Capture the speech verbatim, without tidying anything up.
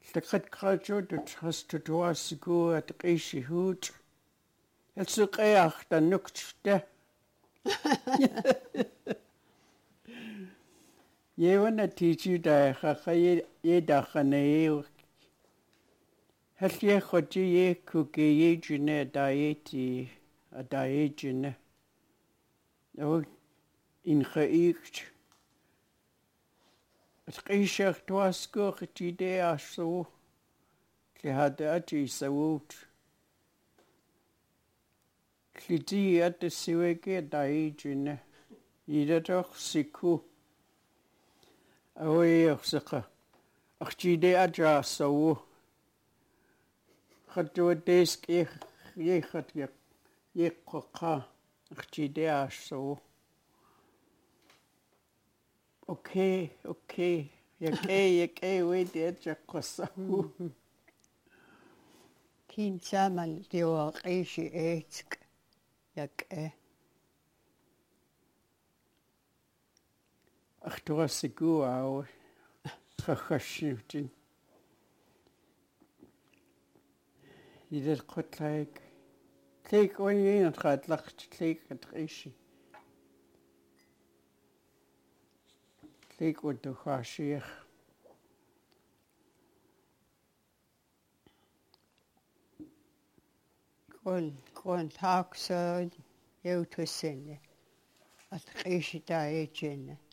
لقد قاجود تحست تواسكو أتقيشي هوت السقي أخت النكتة يوانا تيجي دا خخي يدا خنيه هل يخدي يكوكي يجنة دايتي دايجنة أو إن خيكت تقيشة تواسكو ختيدي أشو لهذا أجي سووت لدي أتسويكي دايجنة يدتوخ سيكو أو يخسقه أختيدي أجا سوو خدو ديسك يخ يخد يق يققا اختيدي أشو أوكي أوكي يكي يكي ويدي أجا قصو كين سامن ديواقيشي إيتك يكي أختوا سيكو أو خخشنتين إذا قلت لك تليك وين تخاد لقت تليك تعيشي تليك ودو خاشيخ كل كل تاكسود يوتو سنة أتقيش دايجنة